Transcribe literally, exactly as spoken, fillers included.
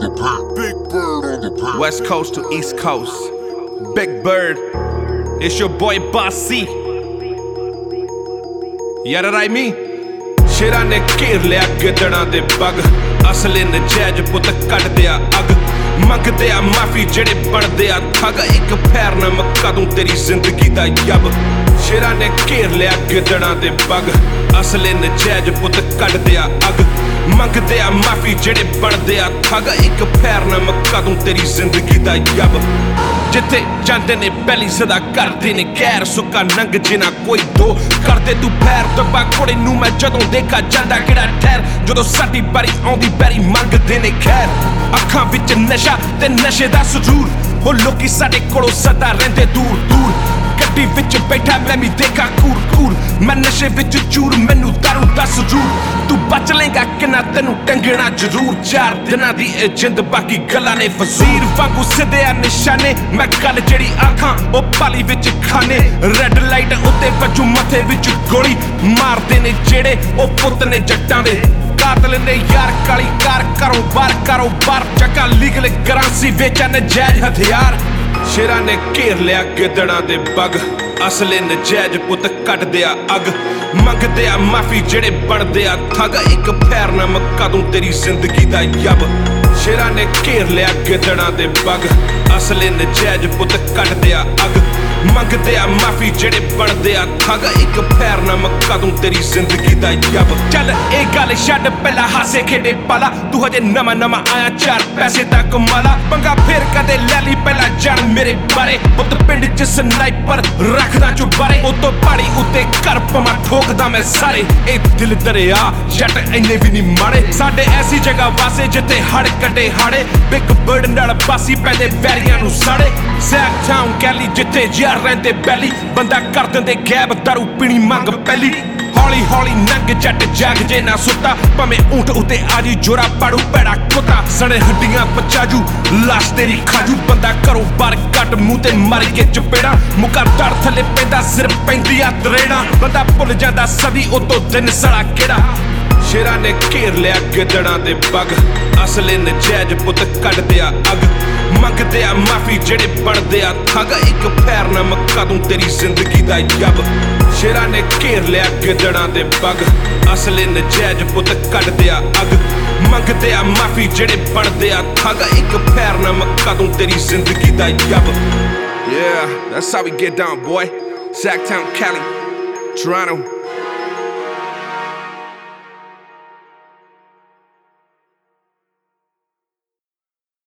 the pack. Big Bird on the pack. West Coast to East Coast. Big Bird. It's your boy Bossy. Yeah, that I mean. ਸ਼ੇਰਾਂ ਨੇ ਘੇਰ ਲਿਆ ਗਿੱਦੜਾਂ ਦੇ ਬਗ ਅਸਲੇ ਨਜਾਇਜ਼ ਪੁੱਤ ਕੱਢਦੇ ਆ ਅੱਗ ਮੰਗਦੇ ਆ ਮਾਫੀ ਜਿਹੜੇ ਬਣਦੇ ਆ ਠੱਗ ਇੱਕ ਫੈਰ ਨਾ ਮੱਕਾ ਦੂੰ ਤੇਰੀ ਜ਼ਿੰਦਗੀ ਦਾ ਯੱਬ ਸ਼ੇਰਾਂ ਨੇ ਘੇਰ ਲਿਆ ਗਿੱਦੜਾਂ ਦੇ ਬਗ ਅਸਲੇ ਨਜਾਇਜ਼ ਪੁੱਤ ਕੱਢਦੇ ਆ ਅੱਗ ਮੰਗਦੇ ਆ ਮਾਫੀ ਜਿਹੜੇ ਬਣਦੇ ਆ ਠੱਗ ਇੱਕ ਫੈਰ ਨਾ ਮੱਕਾ ਦੂੰ ਤੇਰੀ ਜ਼ਿੰਦਗੀ ਦਾ ਯੱਬ ਜਿੱਥੇ ਜਾਂਦੇ ਨੇ ਪਹਿਲੀ ਸਦਾ ਕਰਦੇ ਨੇ ਗੈਰ ਸੁੱਕਾ ਨੰਗ ਜਿਨਾ ਕੋਈ ਦੋ ਕਰਦੇ ਤੂੰ ਪੈਰ ਦੱਬਾ ਘੋੜੇ ਨੂੰ ਮੈਂ ਜਦੋਂ ਦੇਖਾ ਜਾਂਦਾ ਕਿਹੜਾ ਠਹਿਰ ਜਦੋਂ ਸਾਡੀ ਬਾਰੀ ਆਉਂਦੀ ਬੈਰੀ ਮੰਗਦੇ ਨੇ ਖੈਰ ਅੱਖਾਂ ਵਿੱਚ ਨਸ਼ਾ ਤੇ ਨਸ਼ੇ ਦਾ ਸਰੂਰ ਉਹ ਲੋਕੀ ਸਾਡੇ ਕੋਲੋਂ ਸਦਾ ਰਹਿੰਦੇ ਦੂਰ ਦੂਰ ਗੱਡੀ ਵਿੱਚ ਬੈਠਾ ਮੈਂ ਵੀ ਦੇਖਾ ਕੂਰ ਕੂਰ ਮੈਂ ਨਸ਼ੇ ਵਿੱਚ ਚੂਰ ਮੈਨੂੰ ਦਾਰੂ ਦਾ ਸਰੂਰ ਤੂੰ ਬਚ ਲੇਗਾ ਕਿੰਨਾ ਤੈਨੂੰ ਟੰਗਣਾ ਜ਼ਰੂਰ ਚਾਰ ਦਿਨਾਂ ਦੀ ਇਹ ਜਿੰਦ ਬਾਕੀ ਗੱਲਾਂ ਨੇ ਫਜ਼ੀਰ ਵਾਂਗੂ ਸਿੱਧੇ ਆ ਨਿਸ਼ਾਨੇ ਮੈਂ ਗੱਲ ਜਿਹੜੀ ਆਖਾਂ ਉਹ ਪਾਲੀ ਵਿੱਚ ਖਾਨੇ ਰੈੱਡ ਲਾਈਟ ਉੱਤੇ ਵੱਜੂ ਮੱਥੇ ਵਿੱਚ ਗੋਲੀ ਮਾਰਦੇ ਨੇ ਜਿਹੜੇ ਉਹ ਪੁੱਤ ਨੇ ਜੱਟਾਂ ਦੇ ਕਾਤਲ ਨੇ ਯਾਰ ਕਾਲੀ ਕਾਰ ਕਾਰੋਬਾਰ ਕਾਰੋਬਾਰ ਚੱਕਾ ਲੀਗਲ ਕਰੰਸੀ ਵੇਚਣ ਨਜਾਇਜ਼ ਹਥਿਆਰ ਸ਼ੇਰਾਂ ਨੇ ਘੇਰ ਲਿਆ ਗਿੱਦੜਾਂ ਦੇ ਬਗ ਅਸਲੇ ਨਜਾਇਜ਼ ਪੁੱਤ ਕੱਢਦੇ ਆ ਅੱਗ ਮੰਗਦੇ ਆ ਮਾਫੀ ਜਿਹੜੇ ਬਣਦੇ ਆ ਠੱਗ ਇੱਕ ਫੈਰ ਨਾ ਮੱਕਾ ਦੂੰ ਤੇਰੀ ਜ਼ਿੰਦਗੀ ਦਾ ਯੱਬ ਸ਼ੇਰਾਂ ਨੇ ਘੇਰ ਲਿਆ ਗਿੱਦੜਾਂ ਦੇ ਬਗ ਅਸਲੇ ਨਜਾਇਜ਼ ਪੁੱਤ ਕੱਢਦੇ ਆ ਅੱਗ ਮੰਗਦੇ ਆ ਮਾਫੀ ਜਿਹੜੇ ਬਣਦੇ ਆ ਠੱਗ ਇੱਕ ਫੈਰ ਨਾ ਮੱਕਾ ਦੂੰ ਤੇਰੀ ਜ਼ਿੰਦਗੀ ਦਾ ਯੱਬ ਚੱਲ ਇਹ ਗੱਲ ਛੱਡ ਪਹਿਲਾਂ ਹਾਸੇ ਖੇਡੇ ਪਾਲਾ ਤੂੰ ਹਜੇ ਨਵਾਂ ਨਵਾਂ ਆਇਆ ਚਾਰ ਪੈਸੇ ਦਾ ਕਮਾਲਾ ਪੰਗਾ ਫੇਰ ਕਦੇ ਲੈ ਲਈ ਪਹਿਲਾਂ ਜਾਣ ਮੇਰੇ ਬਾਰੇ ਪੁੱਤ ਪਿੰਡ ਚ ਸਨਾਈਪਰ ਰੱਖਦਾ ਚੁਬਾਰੇ ਉਹ ਤੋਂ ਪਹਾੜੀ ਉੱਤੇ ਘਰ ਪਮਾ ਠੋਕਦਾ ਮੈਂ ਸਾਰੇ ਇਹ ਦਿਲ ਦਰਿਆ ਜੱਟ ਇੰਨੇ ਵੀ ਨਹੀਂ ਮਾੜੇ ਸਾਡੇ ਐਸੀ ਜਗ੍ਹਾ ਵਾਸੇ ਜਿੱਥੇ ਹੜ ਕੱਢੇ ਹਾੜੇ ਬਿਗ ਬਰਡ ਨਾਲ ਬਾਸੀ ਪੈਂਦੇ ਵੈਰੀਆਂ ਨੂੰ ਸਾੜੇ ਸੈਕ ਟਾਊਨ ਕੈਲੀ ਜਿੱਥੇ ਯਾਰ ਰਹਿੰਦੇ ਬੈਲੀ ਬੰਦਾ ਕਰ ਦਿੰਦੇ ਗੈਬ ਦਾਰੂ ਪੀਣੀ ਮੰਗ ਪਹਿਲੀ ਹੌਲੀ ਹੌਲੀ ਨੰਗ ਜੱਟ ਜਾਗ ਜੇ ਨਾ ਸੁੱਤਾ ਭਾਵੇਂ ਊਂਠ ਉੱਤੇ ਆਜੀ ਜੋਰਾ ਪਾੜੂ ਪੈੜਾ ਕੁੱਤਾ ਸੜੇ ਹੱਡੀਆਂ ਪਚਾਜੂ ਲਾਸ਼ ਤੇਰੀ ਖਾਜੂ ਬੰਦਾ ਘਰੋਂ ਬਾਹਰ ਕੱਟ ਮੂੰਹ ਤੇ ਮਾਰ ਕੇ ਚਪੇੜਾ ਮੁੱਕਾ ਦੜ ਥੱਲੇ ਪੈਂਦਾ ਸਿਰ ਪੈਂਦੀ ਆ ਤਰੇੜਾ ਬੰਦਾ ਭੁੱਲ ਜਾਂਦਾ ਸਦੀ ਉਤੋਂ ਦਿਨ ਸੜਾ ਕਿਹੜਾ ਸ਼ੇਰਾਂ ਨੇ ਘੇਰ ਲਿਆ ਗਿੱਦੜਾਂ ਦੇ ਬਗ ਅਸਲੇ ਨਜਾਇਜ਼ ਪੁੱਤ ਕੱਢਦੇ ਆ ਅੱਗ ਮੰਗਦੇ ਆ ਮਾਫੀ ਜਿਹੜੇ ਬਣਦੇ ਆ ਠੱਗ ਇੱਕ ਫੈਰ ਨਾ ਮੱਕਾ ਦੂੰ ਤੇਰੀ ਜ਼ਿੰਦਗੀ ਦਾ ਯੱਬ ਸ਼ੇਰਾਂ ਨੇ ਘੇਰ ਲਿਆ ਗਿੱਦੜਾਂ ਦੇ ਬਗ ਅਸਲੇ ਨਜਾਇਜ਼ ਪੁੱਤ ਕੱਢਦੇ ਆ ਅੱਗ ਮੰਗਦੇ ਆ ਮਾਫੀ ਜਿਹੜੇ ਬਣਦੇ ਆ ਠੱਗ ਇੱਕ ਫੈਰ ਨਾ ਮੱਕਾ ਦੂੰ ਤੇਰੀ ਜ਼ਿੰਦਗੀ ਦਾ ਯੱਬ Yeah, that's how we get down, boy. Sacktown, Cali, Toronto.